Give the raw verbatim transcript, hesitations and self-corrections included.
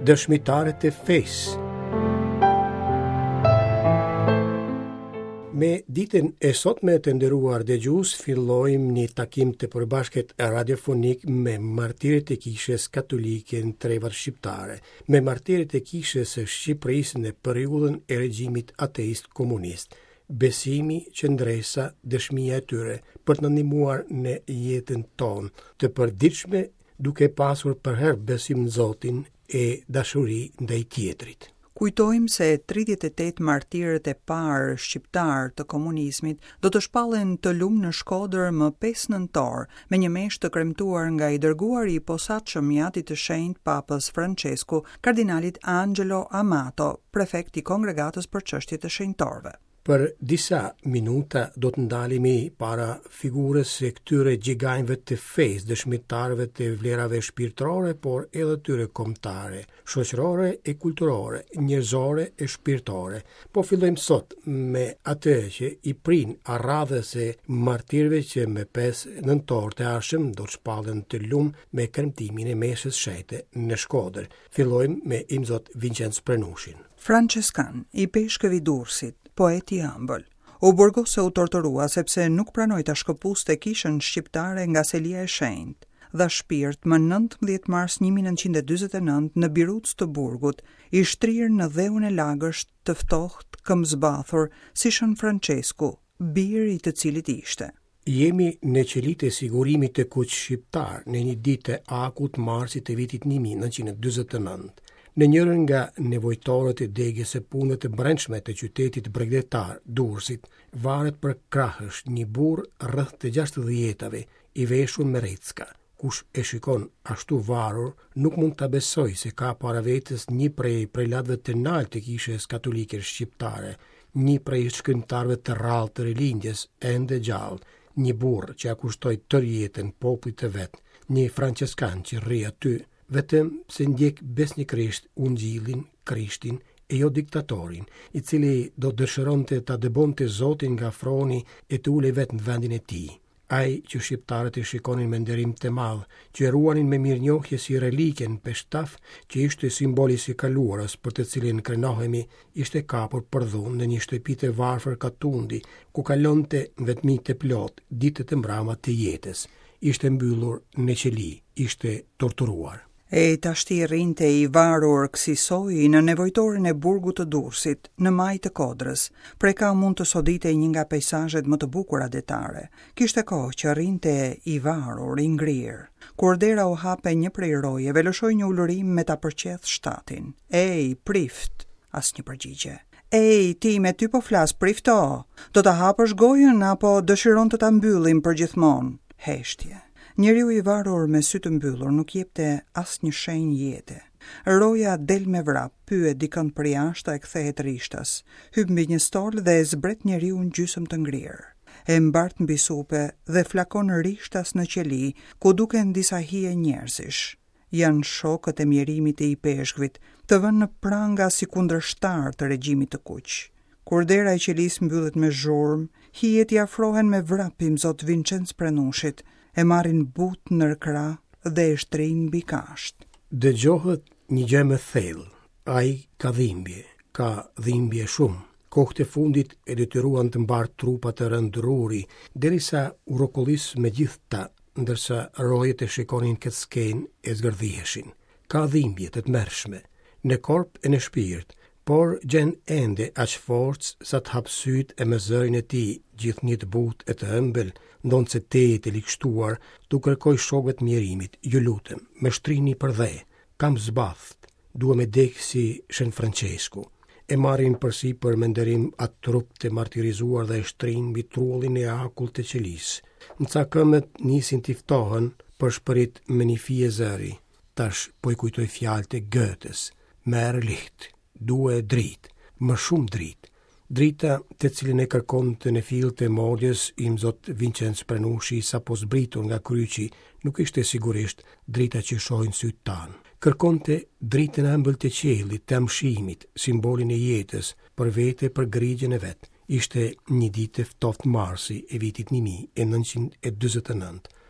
Dëshmitarët e fesë. Me ditën e sotme të nderuar dëgjues, fillojmë një takim të përbashkët radiofonik me martirët e Kishës Katolike në trevat shqiptare, me martirët e Kishës së Shqipërisë në periudhën e regjimit ateist komunist. Besimi, qëndresa, dëshmia e tyre për të na ndihmuar në jetën tonë të përditshme, duke pasur përherë besim në Zotin e dashuri ndaj tjetrit. Kujtojmë se tridhjetë e tetë martirët e parë shqiptar të komunizmit do të shpallen të lumë në Shkodër më pesë nëntor, me një meshë të kremtuar nga i dërguari i posaçëm i Atit të Shenjtë Papës Francesku, kardinalit Angelo Amato, prefekt i Kongregatës për çështjet e shenjtorëve. Për disa minuta do të ndalemi para figurës së këtyre gjiganjve të fesë, dëshmitarëve të vlerave shpirtërore, por edhe tyre kombëtare, shoqërore e kulturore, njerëzore e shpirtërore. Po fillojmë sot me atë që i prin arradhës e martirëve që me pesë nëntor të ardhshëm do të shpallen të lumë me kremtimin e meshës shete në Shkodër. Fillojmë me Imzot Vincenz Prenushin. Franceskan, i peshkëve i Durrësit, poet i ëmbël, u burgos se u torturua sepse nuk pranoi ta shkëpuste kishën shqiptare nga selia e shenjtë. Dha shpirt më nëntëmbëdhjetë mars një mijë nëntëqind e dyzet e nëntë në Biruc të burgut, i shtrirë në dheun e lagësht të ftohtë këmbëzbathur si Shën Francesku, biri i të cilit ishte. Jemi në qelit e sigurimit të kuq shqiptar në një ditë të akut marsit të vitit një mijë nëntëqind e dyzet e nëntë. Në njërën nga nevojtorët e degjes së punët të brendshme të qytetit bregdetar, Durrësit, varet për krahësh një burr rreth të gjashtëdhjetave, i veshur me recka. Kush e shikon ashtu varur, nuk mund ta besojë se ka para vetes një prej prelatëve të lartë të Kishës Katolike shqiptare, një prej shkrimtarëve të rrallë të rilindjes ende gjallë, një burr që ja kushtoi tërë jetën popullit të vet, një franceskan që rri aty vetëm se ndjek besnikrisht ungjillin, Krishtin e jo diktatorin, i cili do dëshironte ta dëbonte Zotin nga froni e të ulej vetë në vendin e tij. Ai që shqiptarët e shikonin me nderim të madh, që e ruanin me mirënjohje si relike në peshtaf, që ishte simboli i kaluarës për të cilin krenohemi, ishte kapur për dhunë në një shtëpi të varfër Katundi, ku kalonte vetmi të plot ditët e mbrama të jetës. Ishte mbyllur në qeli, ishte torturuar. E tashti rrinte i varur kësisoj në nevojtorin e burgut të Durrësit, në maj të Kodrës. Preka mund të soditej një nga pejsazhet më të bukura detare. Kishte kohë që rrinte i varur, i ngrirë. Kur dera u hape një prej rojeve, lëshoi një ulurim me ta përqeth shtatin. Ej, prift, asnjë përgjigje. Ej, ti me ty po flas, prifto, do ta hapësh gojën apo dëshiron të ta mbyllim përgjithmonë? Heshtje. Njeriu i varur me sy të mbyllur nuk jepte asnjë shenjë jete. Roja del me vrap, pyet dikën për jashtë e kthehet rishtas. Hyp mbi një stol dhe e zbret njeriu në gjysmë të ngrirë. E mbart mbi supe dhe flakon rishtas në qeli, ku duken disa hije njerëzish. Janë shokët e mjerimit e i peshkvit, të vënë në pranga si kundërshtar të regjimit të kuq. Kur dera e qelis mbyllet me zhurmë, hijet i afrohen me vrap Imzot Vincenz Prenushit, e marrin but nër krah dhe e shtrin mbi kasht. Dëgjohet një gjë më thellë. Ai ka dhimbje, ka dhimbje shumë. Kohët e fundit e detyruan të mbarë trupa të rëndëruri, derisa u rokollis me gjithta, ndërsa rojet e shikonin këtë skenë e zgërdhiheshin. Ka dhimbje të tmerrshme, në korp e në shpirt, por gjen ende aq forcë sa të hap syt e me zërin e tij gjithë një të butë e të ëmbël, ndonë se tejet e likshtuar, tu kërkoj shokëve të mjerimit, ju lutem, me shtrini për dhe, kam zbatht, dua me dek si Shën Francesku. E marrin përsi për me nderim atë trup të martirizuar dhe e shtrin mbi trullin e akull të qelis. Në ca këmbët nisin t'i ftohen për shpërit me një fije zëri. Tash po i kujtoj fjalët e Goethes, merr liht, dua dritë, më shumë dritë. Drita të cilën e kërkon të në fill të modjes Imzot Vincenz Prenushi sa po zbritur nga kryqi, nuk ishte sigurisht drita që shohin syt tanë. Kërkonte dritën e ëmbël të qiellit, të amshimit, simbolin e jetës, për vete, për grigjen e vet. Ishte një ditë e ftohtë marsi e vitit një mijë e nëntëqind e dyzet e nëntë.